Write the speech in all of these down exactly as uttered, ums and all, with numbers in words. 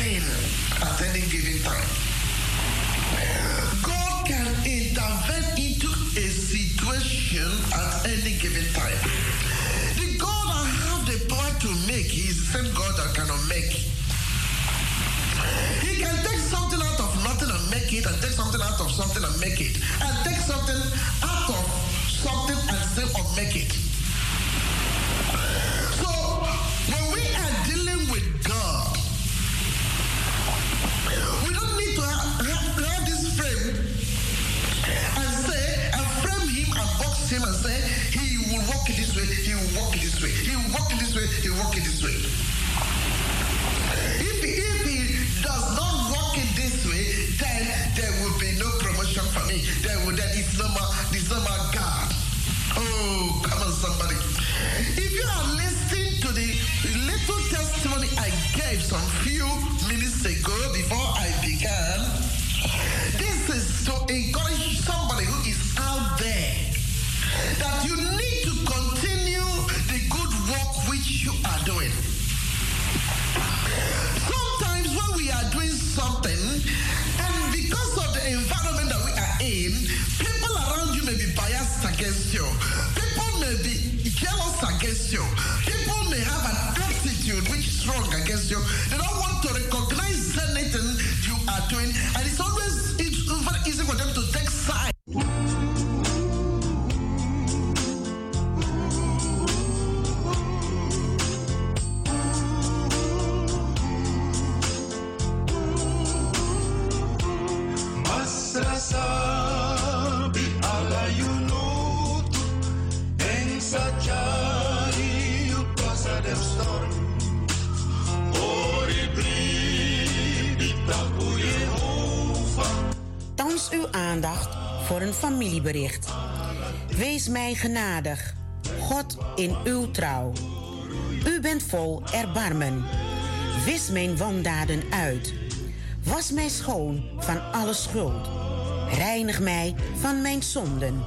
in at any given time. God can intervene into a situation at any given time. The God that have the power to make, he is the same God that cannot make. He can take something out of nothing and make it, and take something out of something and make it, and take something out of something and still unmake it. So when we are dealing with God, we don't need to have, have, have this frame and say, and frame him and box him and say, he will walk it this way, he will walk it this way, he will walk it this way, he will walk it this way. If he, if he does not walk it this way, then there will be no promotion for me. There will, then it's no more, it's no more God. Oh, come on, somebody. If you are listening to the little testimony I gave some few minutes ago before I began, this is to encourage somebody who is out there that you need to continue the good work which you are doing. Sometimes when we are doing something, and because of the environment that we are in, people around you may be biased against you. People may be jealous against you. People may have an attitude which is strong against you. They don't want to recognize anything you are doing, and it's always it's very easy for them to take sides. Sabi ala yunut en sajari upasa dem storm ori bli tapu Jehovah. Thans uw aandacht voor een familiebericht. Wees mij genadig, God in uw trouw. U bent vol erbarmen. Wis mijn wandaden uit. Was mij schoon van alle schuld. Reinig mij van mijn zonden.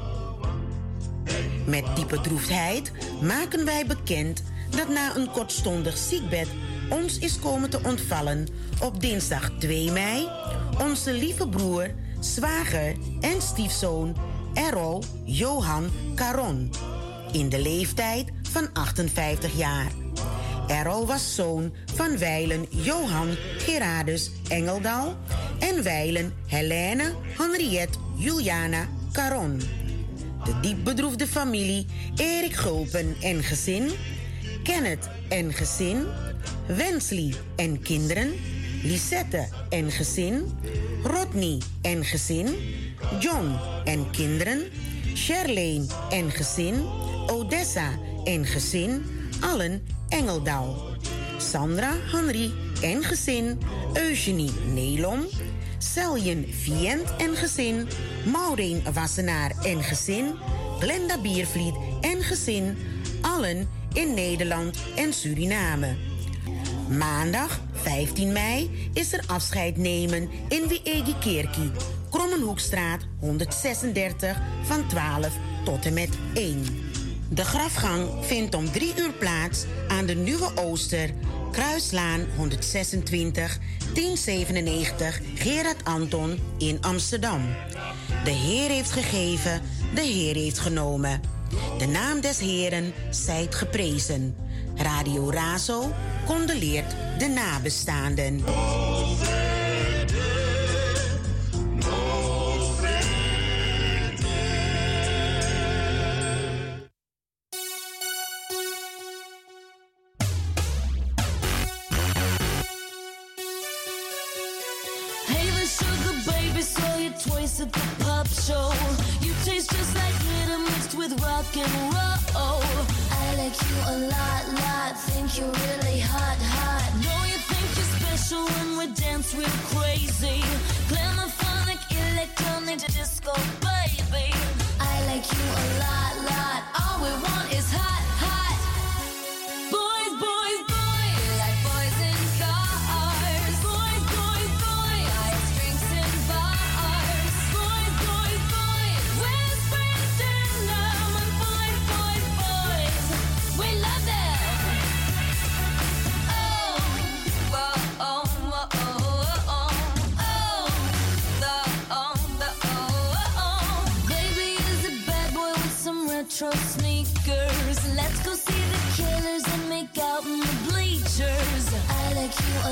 Met diepe droefheid maken wij bekend dat na een kortstondig ziekbed ons is komen te ontvallen op dinsdag twee mei onze lieve broer, zwager en stiefzoon Errol Johan Caron in de leeftijd van achtenvijftig jaar. Errol was zoon van wijlen Johan Gerardus Engeldal en wijlen Helene Henriette Juliana Caron. De diep bedroefde familie Erik Gulpen en gezin, Kenneth en gezin, Wensley en kinderen, Lisette en gezin, Rodney en gezin, John en kinderen, Charlene en gezin, Odessa en gezin, allen Engeldal. Sandra Henry en gezin, Eugenie Nelom, Seljen Vient en gezin, Maureen Wassenaar en gezin, Glenda Biervliet en gezin, allen in Nederland en Suriname. Maandag vijftien mei is er afscheid nemen in Wiegi Kerkie, Krommenhoekstraat honderdzesendertig van twaalf tot en met één. De grafgang vindt om drie uur plaats aan de Nieuwe Ooster, Kruislaan honderdzesentwintig, tien zevenennegentig Gerard Anton in Amsterdam. De Heer heeft gegeven, de Heer heeft genomen. De naam des Heeren zijt geprezen. Radio Razo condoleert de nabestaanden. At the pop show, you taste just like glitter mixed with rock and roll. I like you a lot, lot. Think you're really hot, hot. Know you think you're special when we dance real crazy. Glamophonic, electronic, disco, baby. I like you a lot, lot. All we want is hot, hot. Boys, boys, boys. We like boys in cars. Boys, boys, boys. Ice drinks and bars. Oh, oh, oh.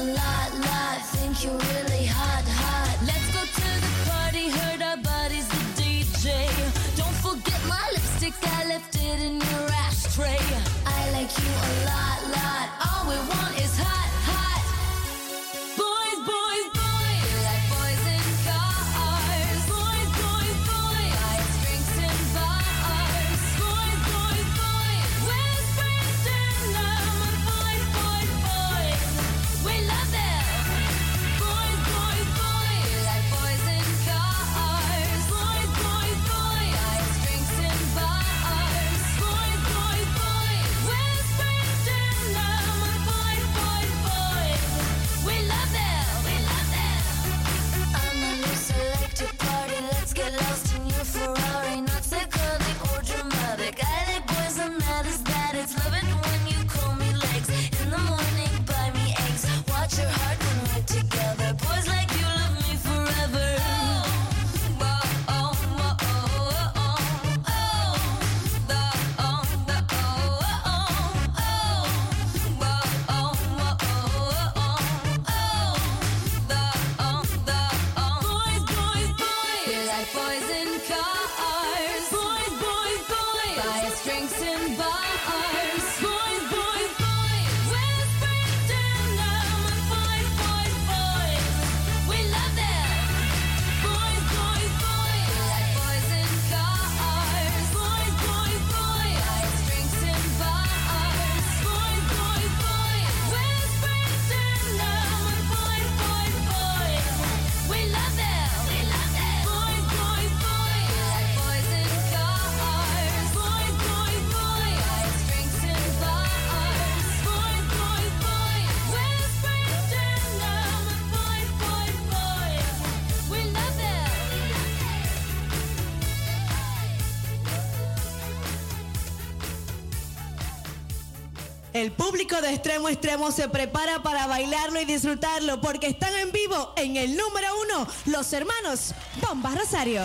a lot, lot. Think you're really hot, hot. Let's go to the party, heard our buddy's the D J. Don't forget my lipstick, I left it in your ashtray. I like you a lot, lot. All we want is hot, hot. Boys, boys, boys. We like boys in cars. Boys, boys, boys. Ice drinks in bars. Boys, boys, boys. Whispering dinner. Boys, boys, boys. We love them. Boys, boys, boys. We like boys in cars. Boys, boys, boys. Ice drinks in bars. Boys, boys, boys. Whispering dinner. Boys, boys, boys. We love them. We love them. I'm a loose electric party. Let's get lost in your Ferrari. Not psychotic or dramatic. I like boys, I'm not as bad. It's love it when you call me legs. In the morning, buy me eggs. Watch your heart when we're together. Boys like you love me forever. Oh, oh, oh, oh, oh, oh. The, oh, the, oh, oh, oh. Oh, oh, oh, oh, oh. The, oh, the, oh. Boys, boys, boys. We like boys in cars. Boys, boys, boys. Buy us drinks in bars. Boys, boys, boys. Whispering dinner. Boys, boys, boys. We love them. Boys, boys, boys. We like boys in cars. Boys, boys, boys. Buy us drinks in bars. Boys, boys, boys. Whispering dinner. Boys, boys, boys. We love them. We love them. Boys, boys, boys. We like boys in cars. Boys, boys, boys. Buy us drinks in bars. Boys, boys, boys. Whispering dinner. Boys, boys, boys. We love them. El público de extremo a extremo se prepara para bailarlo y disfrutarlo porque están en vivo en el número uno, los hermanos Bomba Rosario.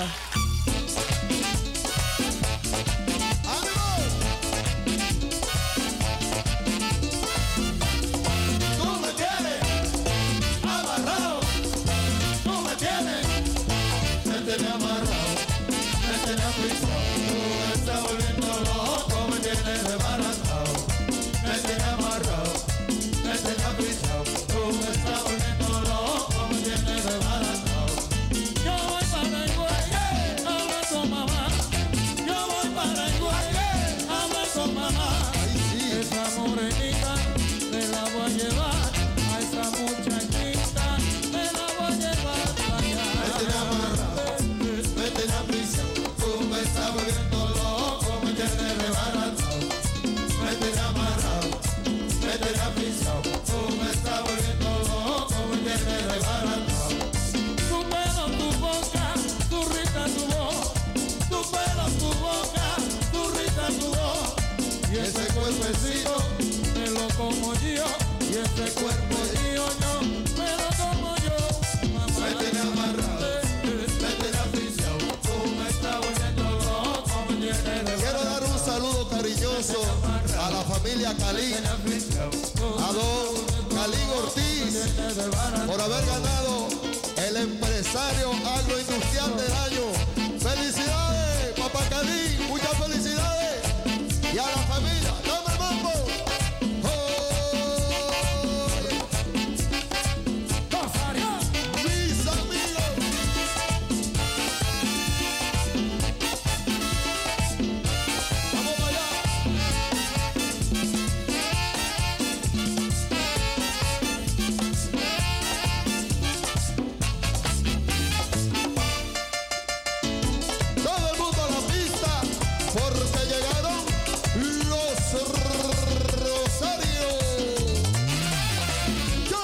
Tú me tienes amarrado, tú me tienes, me tienes amarrado, me tienes aprisionado, tú me estás volviendo loco, me tienes desbaratado, me tienes amarrado, me tienes aprisionado, tú me estás volviendo loco, me tienes desbaratado. Yo voy para el güey, habla con mamá, yo voy para el güey, habla con mamá. Esa morenita me la voy a llevar, a esa muchachita me la voy a llevar para allá. Me tienes amarrado, me tienes prisión, tú me estás volviendo loco, me tienes desbaratado. Me tienes amarrado, me tienes prisión, tú me estás volviendo loco, me tienes desbaratado. Tu pelo, tu boca, tu risa, tu voz, tu pelo, tu boca, tu risa, tu voz. Y ese cuerpecito me lo como yo, y ese cuerpo mío yo, me lo como yo. Mamá, me tienes amarrado, me tienes afición, tú me estás volviendo loco, me tienes desbaratado. Quiero dar un saludo cariñoso a la familia Calí, a don Calín Ortiz, por haber ganado el empresario agroindustrial del año. ¡Felicidades, papá Calín! ¡Muchas felicidades! Y a la familia, ¡dame el mambo! ¡Oh! Mis amigos. Vamos para allá. Todo el mundo a la pista porque llegaron los Rosarios. ¡Yo!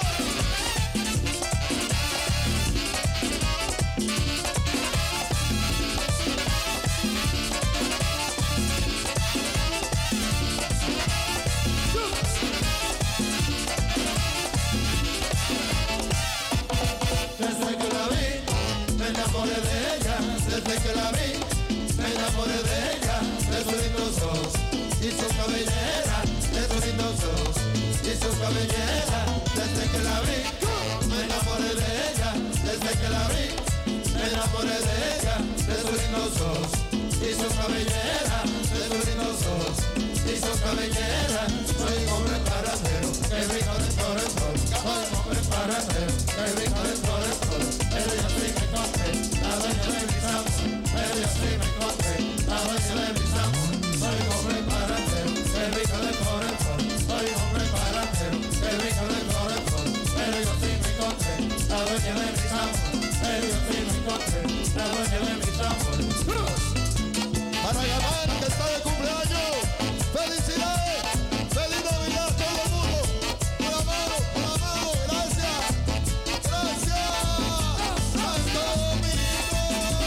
Desde que la vi, me enamoré de ella. Desde que la vi, me enamoré de ella. De sus lindos ojos y su cabellera. De sus lindos ojos y su cabellera. desde que la vi, me enamoré de ella, desde que la vi, me enamoré de ella, de sus lindos ojos y su cabellera, de sus lindos ojos y su cabellera. Soy un hombre parandero, que rico de corazón, soy un hombre parandero, que rico de corazón, pero yo sí me encontré, la dueña de mis amores, pero yo sí me encontré, la dueña de mis amores. Soy un hombre parandero, que rico de corazón, soy un hombre parandero, que rico de corazón, pero yo sí me encontré, la dueña de mis amores, pero yo sí me encontré, la dueña de mis amores. Para llamar que está de cumpleaños, felicidades, feliz Navidad a todo el mundo. Un amado, un amado, gracias, gracias, Santo Domingo.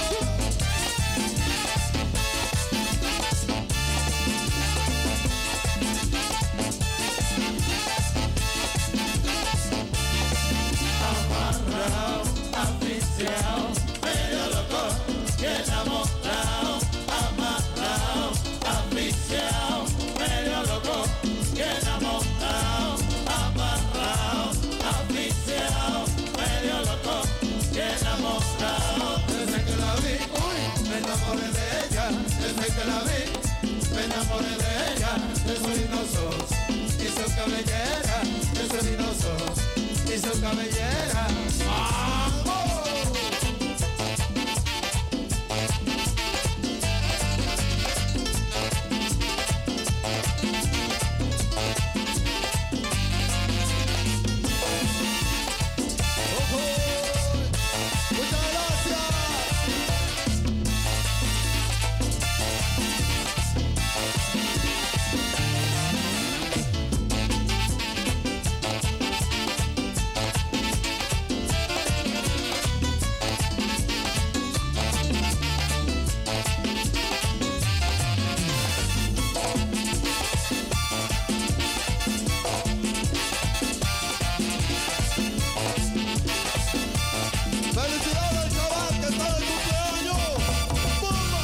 Amarrao, aficiao, medio loco, que enamorado. Amarrao, aficiao, medio loco, que enamorado. Amarrao, aficiao, medio loco, que enamorado. Desde que la vi, uy, me enamoré de ella. Desde que la vi, me enamoré de ella. De sus lindos ojos y su cabellera, de sus lindos ojos y su cabellera. ¡Vamos! Muchas gracias. Felicidades al chaval que está de cumpleaños. ¡Bomba!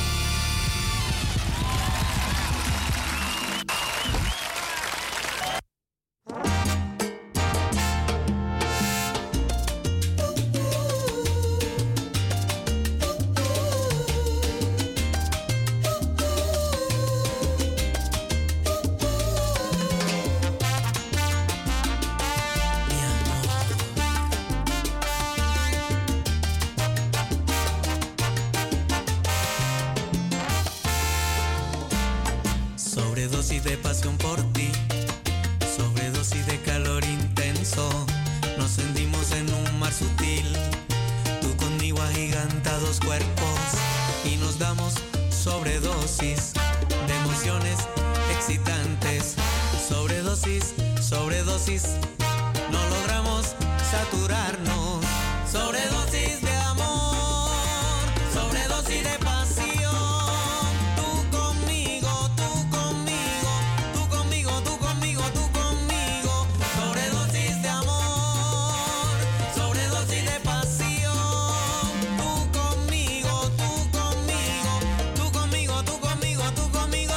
Sobredosis de pasión por ti, sobredosis de calor intenso. Nos sentimos en un mar sutil, tú conmigo agigantados cuerpos, y nos damos sobredosis de emociones excitantes. Sobredosis, sobredosis, no logramos saturarnos. Sobredosis de amor, sobredosis de pasión. Tú conmigo, tú conmigo, tú conmigo, tú conmigo, tú conmigo. Sobredosis de amor, sobredosis de pasión. Tú conmigo, tú conmigo, tú conmigo, tú conmigo, tú conmigo.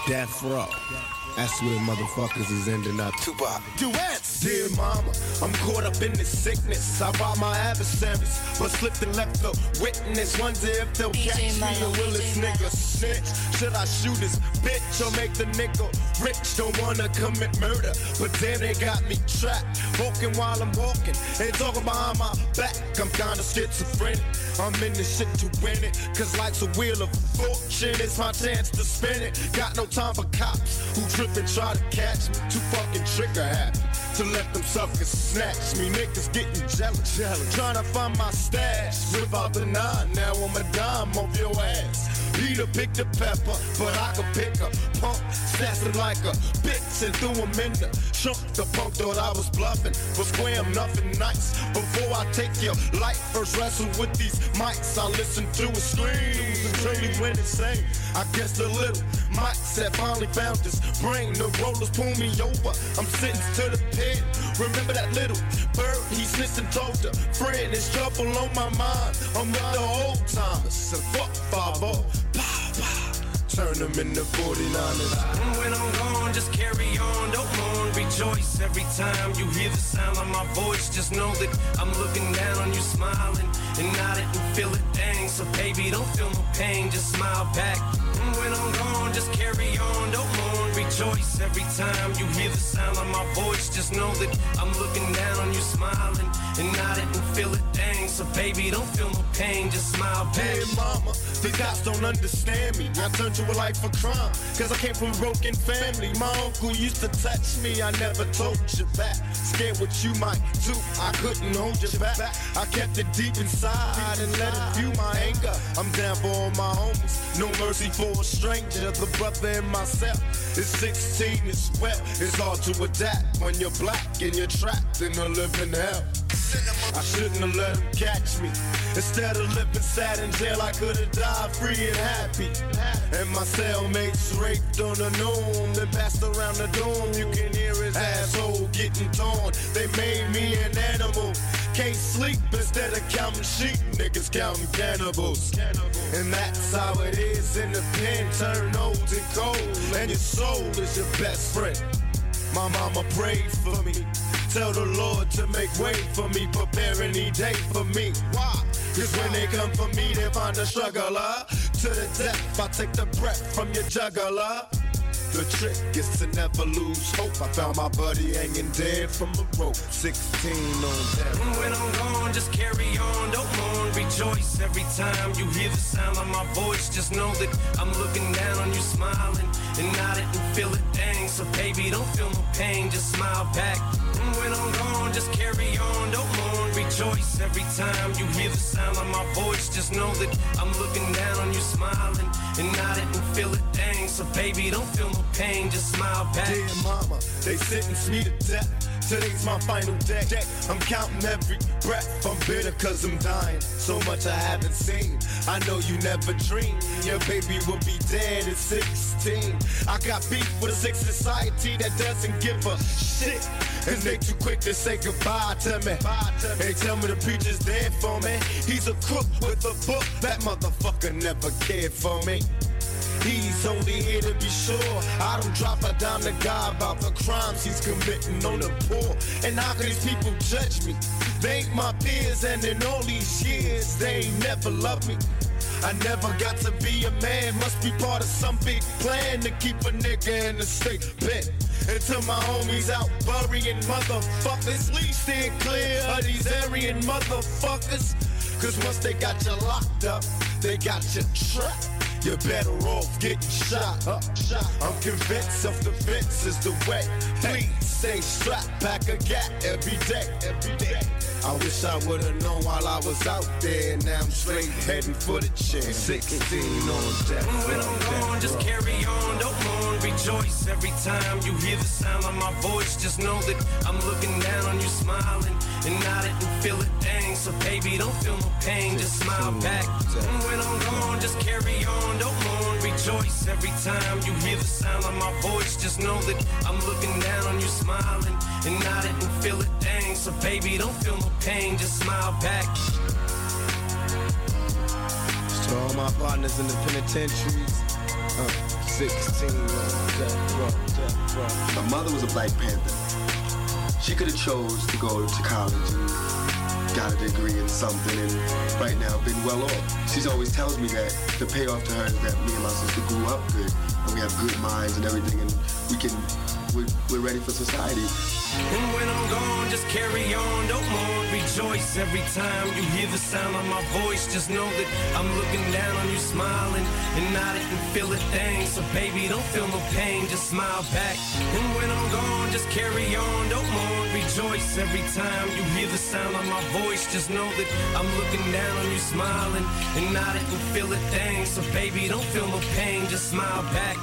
Death Row. That's where motherfuckers is ending up. Tupac. Duets. Dear mama, I'm caught up in this sickness. I robbed my adversaries, but slipped and left the witness. Wonder if they'll catch me or will this nigga snitch? Should I shoot this bitch or make the nigga rich? Don't wanna commit murder, but damn they got me trapped. Walking while I'm walking and talking behind my back. I'm kinda schizophrenic. I'm in this shit to win it, cause life's a wheel of fortune. It's my chance to spin it. Got no time for cops who trip and try to catch me. Too fucking trigger happy to let them suckers snatch me. Niggas getting jealous, jealous. Trying to find my stash. Without the nine, now I'm a dime off your ass. Peter picked the pepper, but I could pick a punk. Snatched him like a bitch and threw him in the trunk. The punk thought I was bluffing, but square I'm nothing nice. Before I take your life, first wrestle with these mics. I listen to a scream, truly went insane. I guess the little mics had finally found his brain. The rollers pull me over, I'm sentenced to the pit. Remember that little bird, he snitched and told a friend. There's trouble on my mind, I'm with the old timers. So fuck five oh. Turn them into forty-niners. When I'm gone, just carry on, don't mourn, rejoice. Every time you hear the sound of my voice, just know that I'm looking down on you, smiling, and I didn't feel a thing. So baby, don't feel no pain, just smile back. When I'm gone, just carry on, don't mourn, rejoice. Every time you hear the sound of my voice, just know that I'm looking down on you, smiling, and I didn't feel a thing. So baby, don't feel no pain, just smile back. Hey mama, the cops don't understand me. I turned to a life of crime, cause I came from a broken family. My uncle used to touch me, I never told you back. Scared what you might do, I couldn't hold you back. I kept it deep inside and let it fuel my anger. I'm down for all my homies, no mercy for a stranger. The brother in myself is sixteen, it's wet. It's hard to adapt when you're black and you're trapped in a living hell. I shouldn't have let him catch me. Instead of living sad in jail, I could have died free and happy. And my cellmates raped on the noon, then passed around the dome. You can hear his asshole getting torn. They made me an animal. Can't sleep instead of counting sheep. Niggas counting cannibals. And that's how it is in the pen. Turn old and cold, and your soul is your best friend. My mama prayed for me. Tell the Lord to make way for me, prepare any day for me. Why? Cause when they come for me, they find a struggler. To the death, I take the breath from your juggler. The trick is to never lose hope. I found my buddy hanging dead from a rope. sixteen on death. When I'm gone, just carry on, don't mourn, rejoice. Every time you hear the sound of my voice, just know that I'm looking down on you, smiling, and I didn't feel a thing. So baby, don't feel no pain, just smile back. When I'm gone, just carry on, don't mourn, rejoice. Every time you hear the sound of my voice, just know that I'm looking down on you, smiling, and I didn't feel a thing. So baby, don't feel no pain, just smile back. Dear mama, they sentence me to death. Today's my final day. I'm counting every breath. I'm bitter cause I'm dying. So much I haven't seen. I know you never dreamed your baby will be dead at sixteen. I got beef with a sick society that doesn't give a shit. Cause they too quick to say goodbye to me. They tell me the preacher's dead for me. He's a crook with a book. That motherfucker never cared for me. He's only here to be sure I don't drop a dime to God about the crimes he's committing on the poor. And how can these people judge me? They ain't my peers, and in all these years they ain't never loved me. I never got to be a man, must be part of some big plan to keep a nigga in the state pen. Until my homies out burying motherfuckers, please stay clear of these Aryan motherfuckers. Cause once they got you locked up, they got you trapped. You're better off getting shot. Uh, shot. I'm convinced self-defense is the way. Please stay strapped, pack a gat every day, every day. I wish I would've known while I was out there. Now I'm straight heading for the chair. sixteen on death. When I'm gone, just carry on, don't mourn, rejoice. Every time you hear the sound of my voice, just know that I'm looking down on you, smiling, and I didn't feel a thing. So baby, don't feel no pain, just smile back. When I'm gone, just carry on, don't mourn, rejoice. Every time you hear the sound of my voice, just know that I'm looking down on you, smiling, and I didn't feel a thing. So baby, don't feel no pain, just smile back. To all my partners in the penitentiaries, uh, sixteen on death row, death row. My mother was a Black Panther. She could have chose to go to college and got a degree in something and right now been well off. She always tells me that the payoff to her is that me and my sister grew up good and we have good minds and everything and we can, we're, we're ready for society. And when I'm gone, just carry on, don't mourn, rejoice. Every time you hear the sound of my voice, just know that I'm looking down on you, smiling and nodding and feel a thing. So baby, don't feel no pain, just smile back. And when I'm gone, just carry on, don't mourn, rejoice. Every time you hear the sound of my voice, just know that I'm looking down on you, smiling and nodding and feel a thing. So baby, don't feel no pain, just smile back.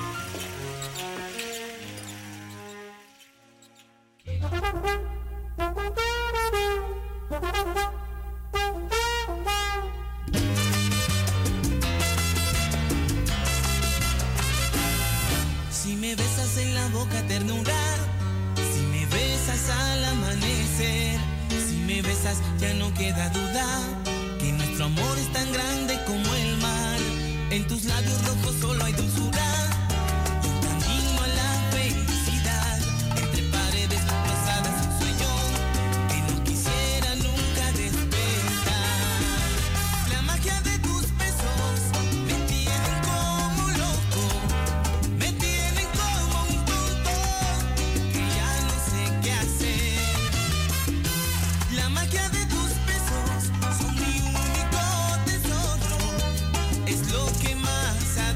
Si me besas en la boca ternura, si me besas al amanecer, si me besas ya no queda duda que nuestro amor es tan grande como el mar. En tus labios rojos solo hay dulzura y un camino a la felicidad. Entre paredes rosadas un sueño que no quisiera nunca despertar. La magia de tus besos me tienen como loco, me tienen como un tonto que ya no sé qué hacer. La magia de tus besos son mi único tesoro, es lo que más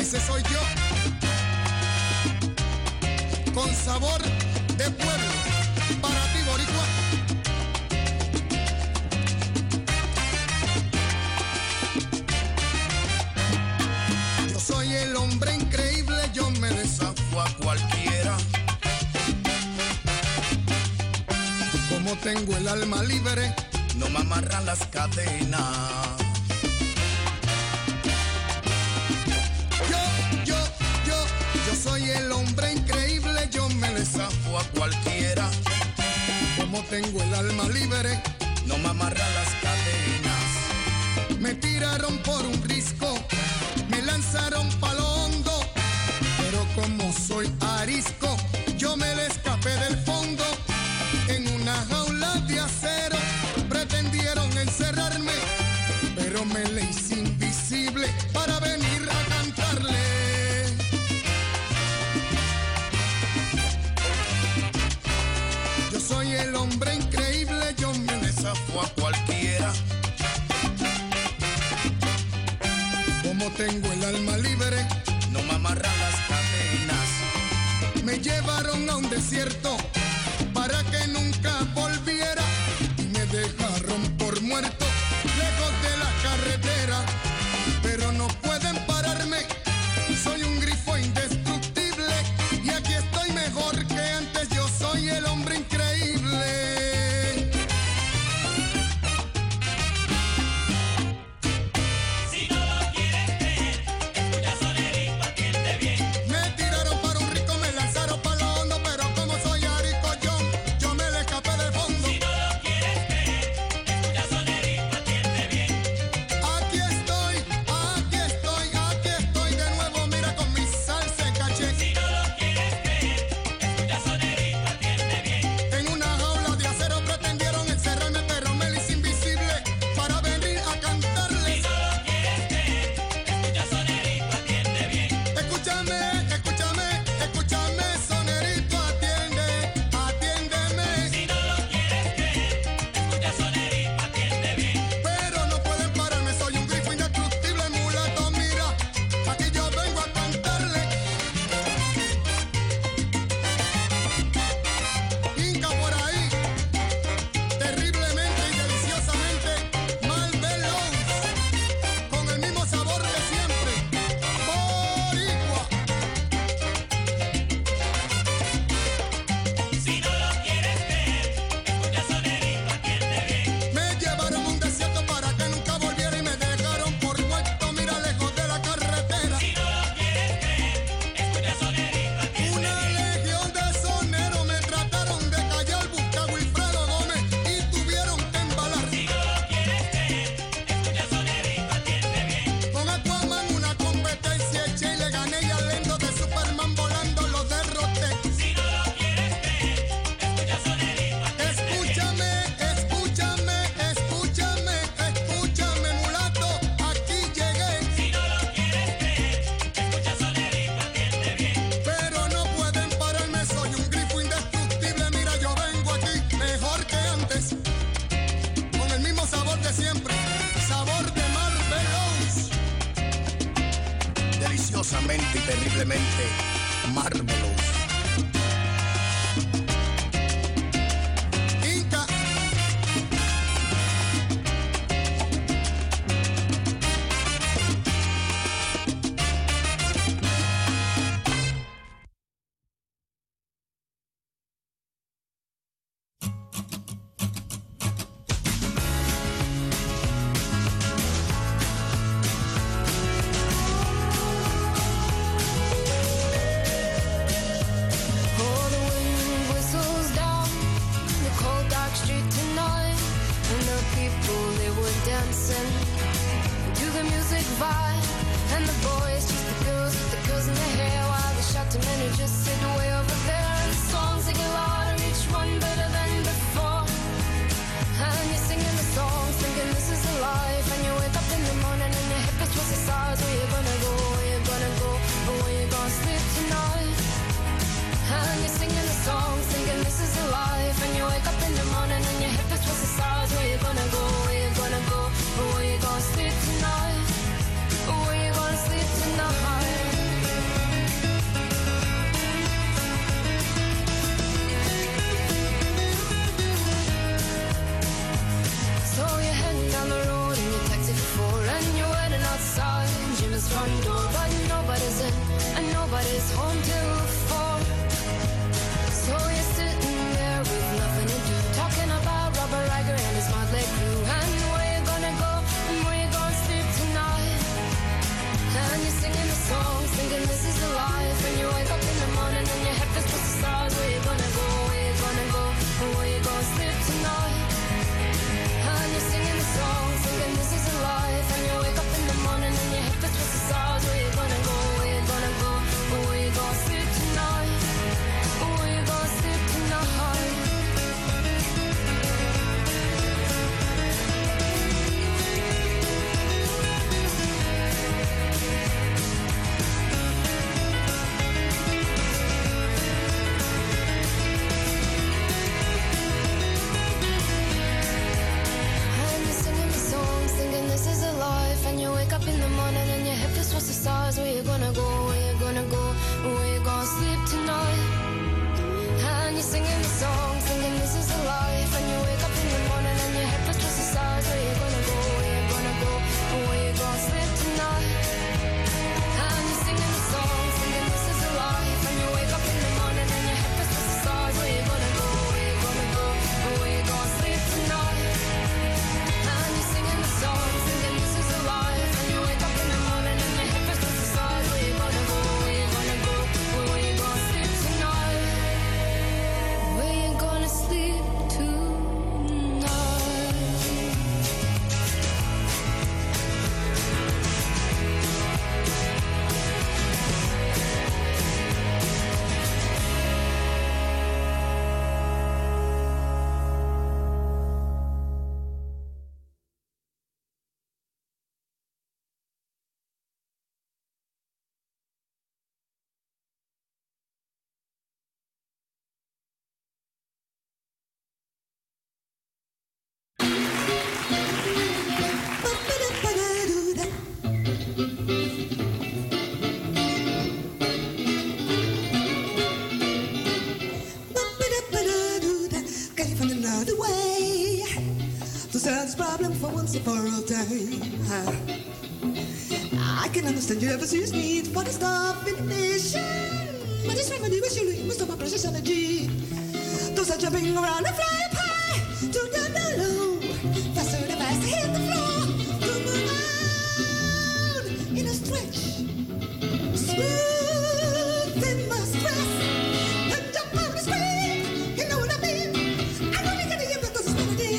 ese soy yo. Con sabor de pueblo, para ti, boricua. Yo soy el hombre increíble, yo me desafío a cualquiera. Como tengo el alma libre, no me amarran las cadenas. Yo soy el hombre increíble, yo me desafío a cualquiera. Como tengo el alma libre, no me amarran las cadenas. Me tiraron por un risco, me lanzaron pa' lo hondo, pero como soy arisco, yo me le escapé del fondo. En una jaula de acero pretendieron encerrarme, pero me le hice invisible para venir a cantarle. Soy el hombre increíble, yo me desafío a cualquiera. Como tengo el alma libre, no me amarran las cadenas. Me llevaron a un desierto para que nunca volviera y me dejaron por muerto, lejos de la carretera. Pero no pueden pararme, soy un grifo indestructible y aquí estoy mejor que antes. Yo soy el hombre increíble. y terriblemente Marvelous. Inca. front door, but nobody's in and nobody's home till four. So you're sitting there with nothing to do, talking about Robert Riger and his motley crew, and where you gonna go and where you gonna sleep tonight. And you're singing the song, thinking this is the life, and you wake up in the morning and your head feels towards the stars. Where you gonna go, where you gonna go, and where you gonna sleep tonight. And you're singing the song, thinking this is a life, and you wake up in the morning and your head feels towards the stars. Where you gonna go, where you gonna go, and where you gonna sleep tonight. Where you gonna sleep tonight. This is a life, and you wake up in the morning and your head feels towards the stars. Where you gonna go, where you gonna go, where you gonna sleep tonight. And you're singing the song, singing this is a life, and you wake up in the morning and your head feels towards the stars. Where you gonna go, where you gonna go, where you gonna sleep tonight. And you're singing the song, singing this is a life, and you wake up in the morning and your head feels towards the stars. Where you gonna go, where you gonna go, where you gonna sleep tonight. And you're singing the song. For all time, I can understand your overseas need for the stuff in the nation, but this remedy was surely most of my precious energy. Those are jumping around and fly up high to down down low, faster and faster hit the floor, to move out in a stretch, smooth in my stress, and jump on the screen. You know what I mean? I'm only gonna give it to this melody.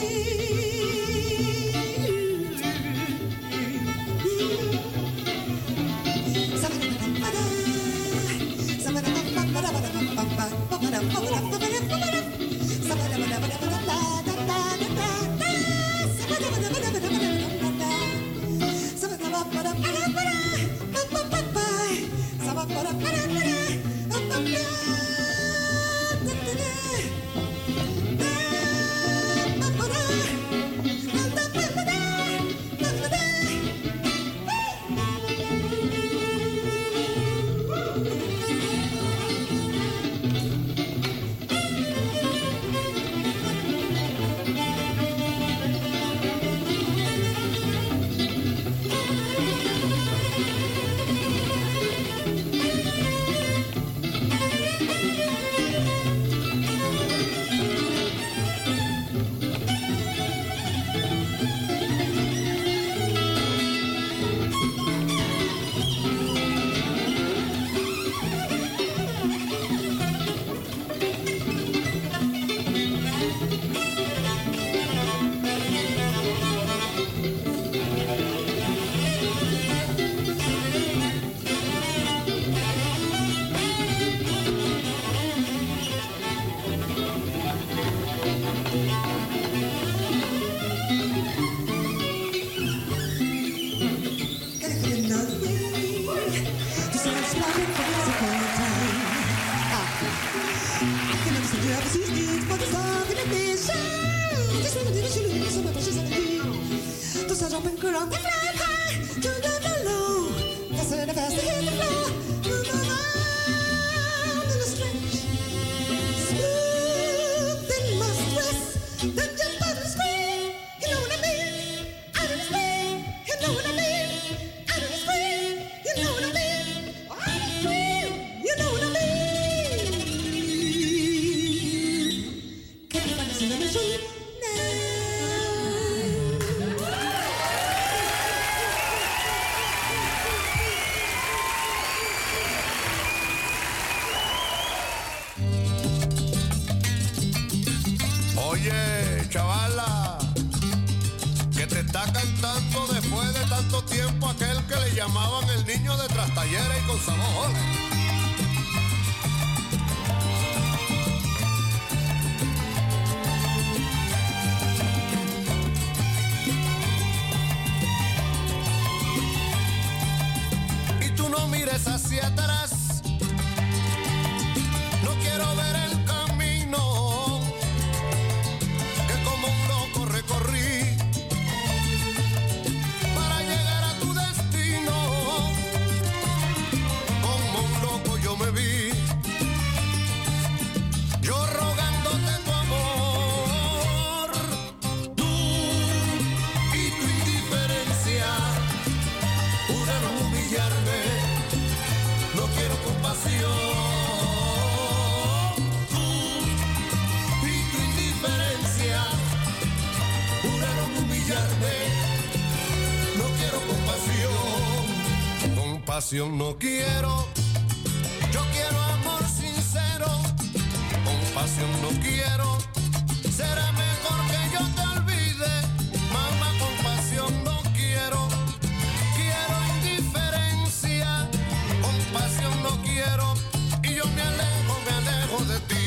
cantando después de tanto tiempo aquel que le llamaban el niño de Trastallera y con sabor. Y tú no mires hacia atrás, no quiero ver el camino que como un loco recorrí para llegar a tu destino. Como un loco yo me vi, yo rogándote tu amor. Tú y tu indiferencia pudieron humillarme, no quiero compasión. No quiero compasión, compasión no quiero, yo quiero amor sincero, compasión no quiero, será mejor que yo te olvide, mamá, compasión no quiero, quiero indiferencia, compasión no quiero, y yo me alejo, me alejo de ti.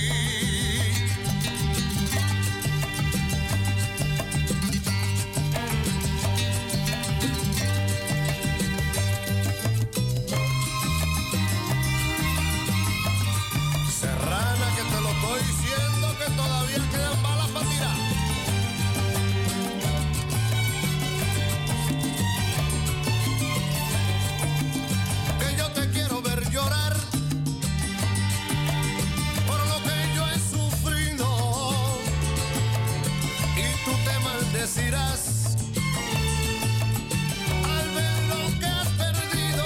Decirás al ver lo que has perdido,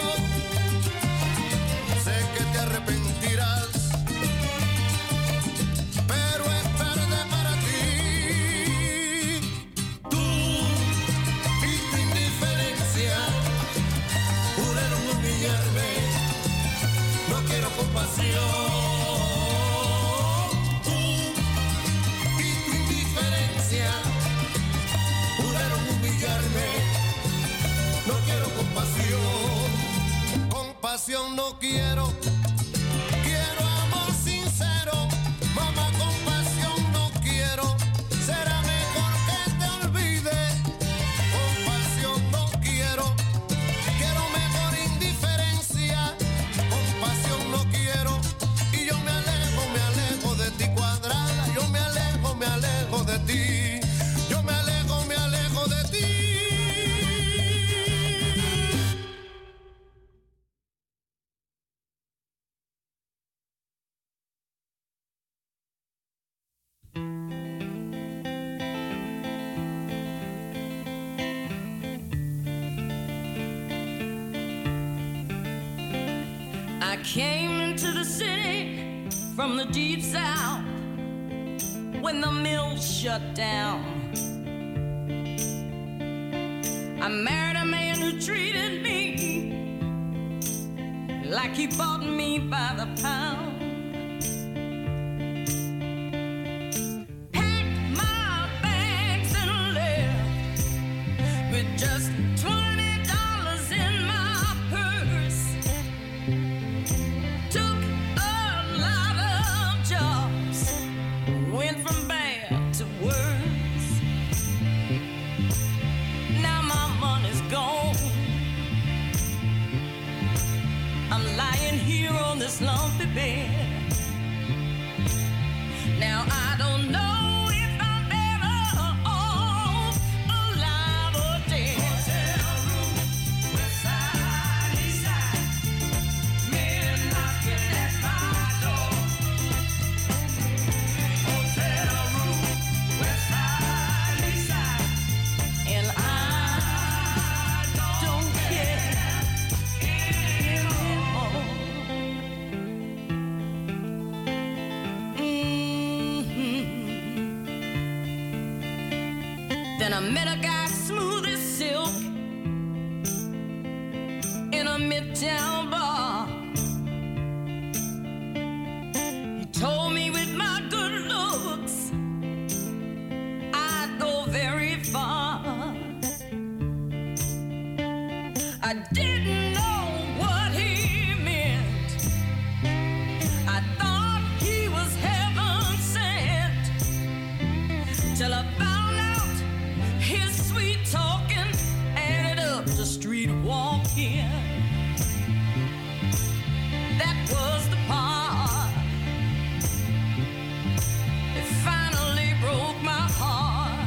sé que te arrepentirás, pero es tarde para ti. Tú y tu indiferencia pudieron humillarme, no quiero compasión. No quiero compasión, compasión no quiero, quiero amor sincero, mamá, compasión no quiero, será mejor que te olvide, compasión no quiero, quiero mejor indiferencia, compasión no quiero, y yo me alejo, me alejo de ti cuadrada, yo me alejo, me alejo de ti, yo me alejo, me alejo de ti. I came into the city from the deep south when the mills shut down. I married a man who treated me like he bought me by the pound. Packed my bags and left with just twenty dollars in my purse. Took a lot of jobs, went from bad to worse. Now my money's gone, I'm lying here on this lumpy bed. Now I don't know if I'm better off alive or dead. Hotel room, west side, east side, men knocking at my door. Hotel room, west side, east side, and I don't care anymore. Then I met a guy smooth as silk in a midtown bar. He told me with my good looks I'd go very far. didn't know what he meant. I thought he was heaven sent, till I found out his sweet talking added up to street walking. That was the part that finally broke my heart.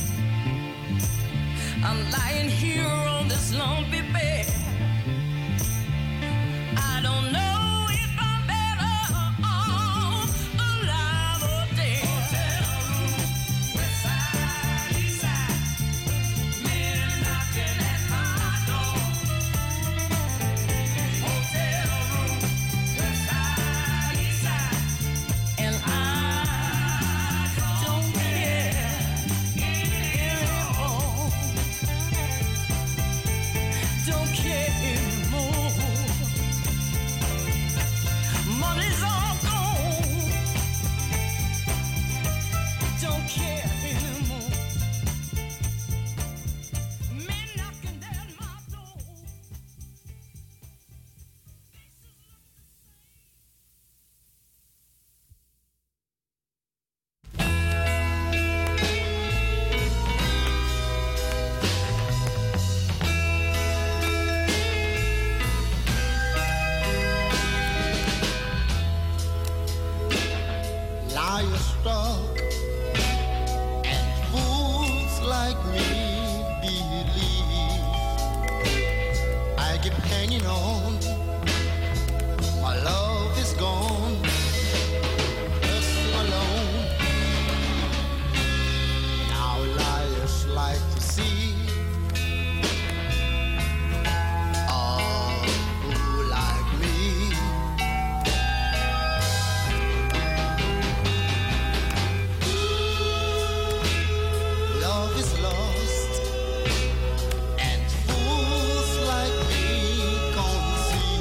I'm lying here on this lonely bed. I don't know if I'm better off alive or dead. Hotel room, west side, east side, men knocking at my door. Hotel room, west side, east side, and I don't care anymore. Don't care anymore. Money's all gone. Don't care anymore. Men knocking at my door. Liars talk and fools like me believe. I keep hanging on. My love is gone. Left alone. Now liars like to see a fool like me. Love is lost, and fools like me can't see.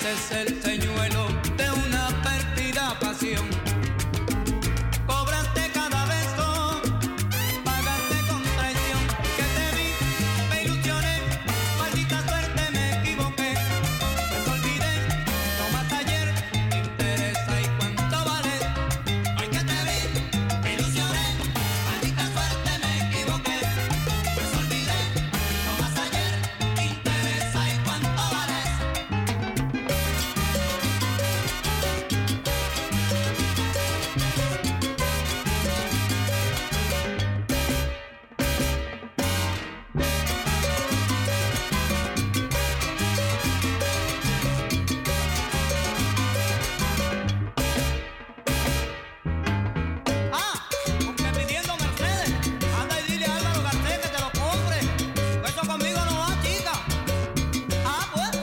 ese es el señuelo de una pérfida pasión. Cobraste cada beso, pagaste con traición. Que te vi, me ilusioné, maldita suerte me equivoqué. Pues olvidé, no más ayer, me interesa y cuánto vale. Hoy que te vi, me ilusioné, maldita suerte me equivoqué. Pues olvidé, no más ayer, me interesa y cuánto vale. Ah, porque pidiendo Mercedes, anda y dile a Álvaro Garcés que te lo compre. Eso conmigo no va, chica. Ah, pues.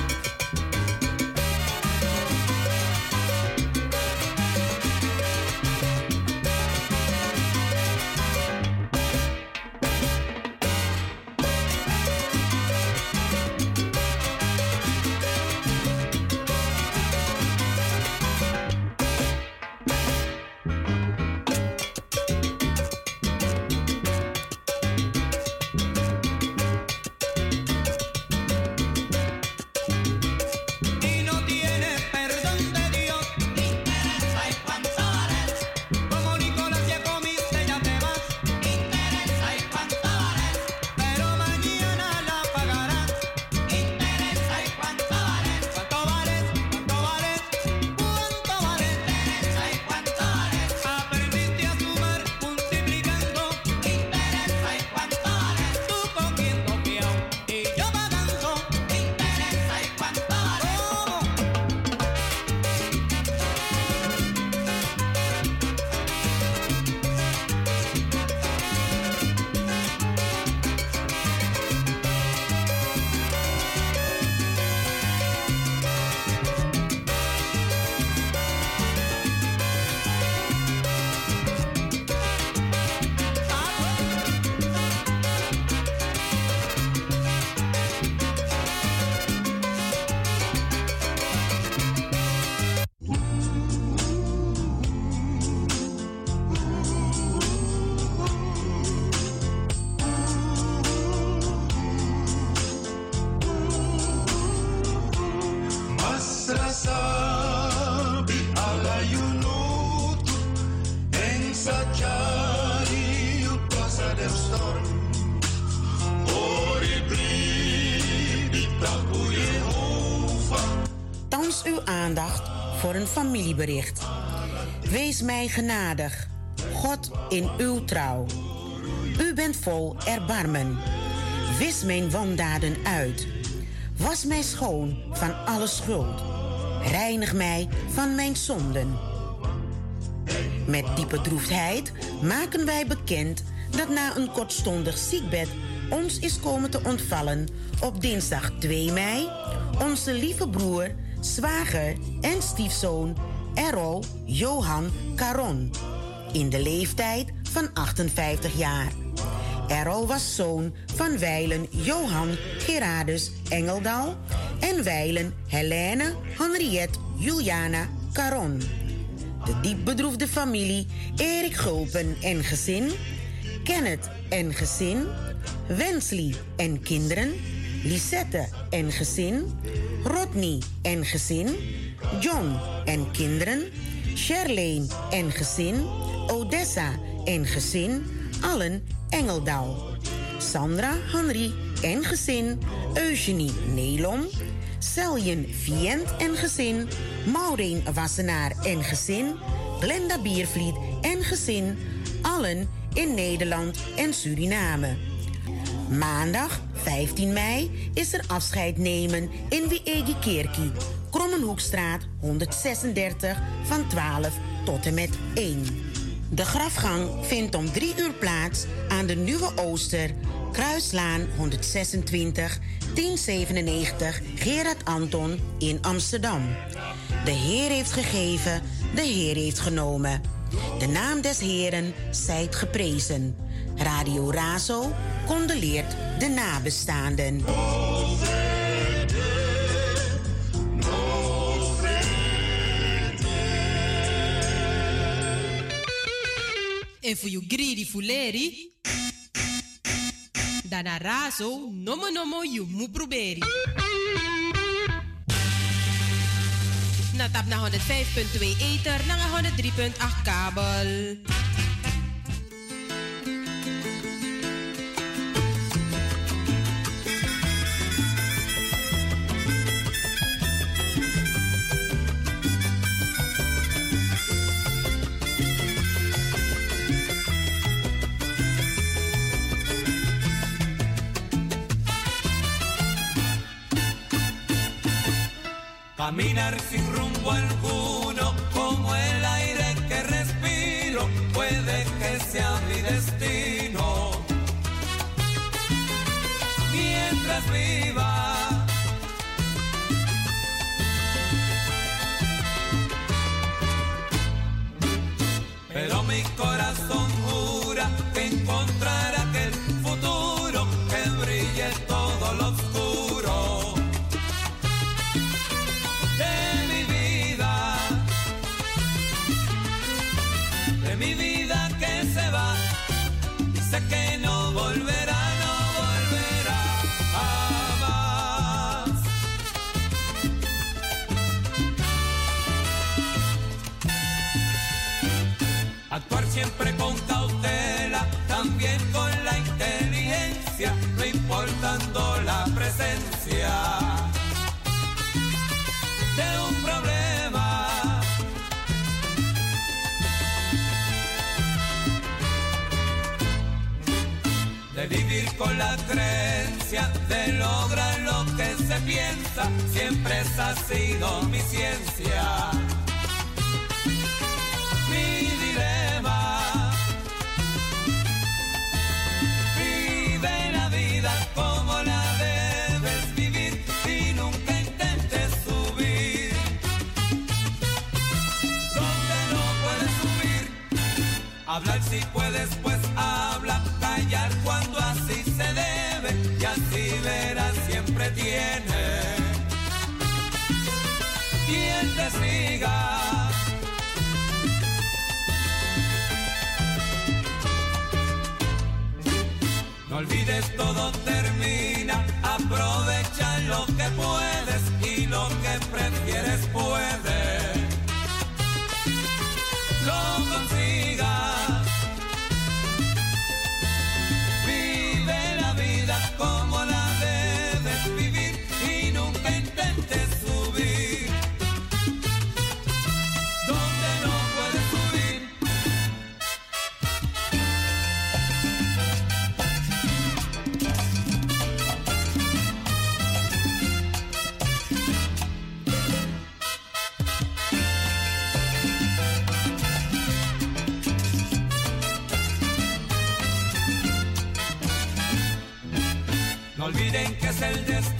Y no tienes perdón de Dios, te interesa y cuánto vales. Como Nicolás ya comiste, ya te vas, te interesa y cuánto vales. Pero mañana la pagarás, te interesa y cuánto vales. ¿Cuánto vales? ¿Cuánto vales? ¿Cuánto vales? Te interesa y cuánto vales. Aprendiste a sumar multiplicando, te interesa y cuánto vales. Tú cogiendo fiao y yo pagando, te interesa y cuánto vales. Masrasabi alayunut ensajari upasa devston Oribri ditapu Jehovah. Thans uw aandacht voor een familiebericht. Wees mij genadig, God in uw trouw. U bent vol erbarmen. Wis mijn wandaden uit. Was mij schoon van alle schuld. Reinig mij van mijn zonden. Met diepe droefheid maken wij bekend dat na een kortstondig ziekbed ons is komen te ontvallen op dinsdag twee mei onze lieve broer, zwager en stiefzoon Errol Johan Caron in de leeftijd van achtenvijftig jaar. Errol was zoon van wijlen Johan Gerardus Engeldal en wijlen Helene Henriette Juliana Caron. De diep bedroefde familie Erik Gulpen en gezin, Kenneth en gezin, Wensley en kinderen, Lisette en gezin, Rodney en gezin, John en kinderen, Charlene en gezin, Odessa en gezin, allen Engeldal. Sandra Henry en gezin, Eugenie Nelom, Seljen Vient en gezin, Maureen Wassenaar en gezin, Glenda Biervliet en gezin, allen in Nederland en Suriname. Maandag vijftien mei is er afscheid nemen in Wiegi Kerkie, Krommenhoekstraat honderdzesendertig van twaalf tot en met één. De grafgang vindt om drie uur plaats aan de Nieuwe Ooster, Kruislaan honderdzesentwintig, tien zevenennegentig Gerard Anton in Amsterdam. De Heer heeft gegeven, de Heer heeft genomen. De naam des Heeren zijt geprezen. Radio Razo condoleert de nabestaanden. No En voor je greedy fuleri. Dan arazo, nomo nomo you mu proberi. Na tap na honderdvijf komma twee ether, na honderddrie komma acht kabel. Caminar sin rumbo alguno, como el aire que respiro, puede que sea mi destino. Mientras viva, pero mi corazón jura que encontrará aquel futuro que brille todo lo oscuro de mi vida, de mi vida que se va, y sé que no volverá, no volverá jamás. Actuar siempre con cautela, también con la inteligencia, no importando la presencia de un problema. De vivir con la creencia de lograr lo que se piensa, siempre esa ha sido mi ciencia. Mi dilema, vive la vida como la debes vivir y nunca intentes subir donde no puedes subir. Hablar si puedes, pues habla, callar cuando así se debe, y así verás siempre tiene quien te siga. No olvides, todo termina, aprovecha lo que puedes y lo que prefieres puedes. Lo consigas. Vive la vida como la debes vivir y nunca intentes subir donde no puedes subir. No olviden que es el destino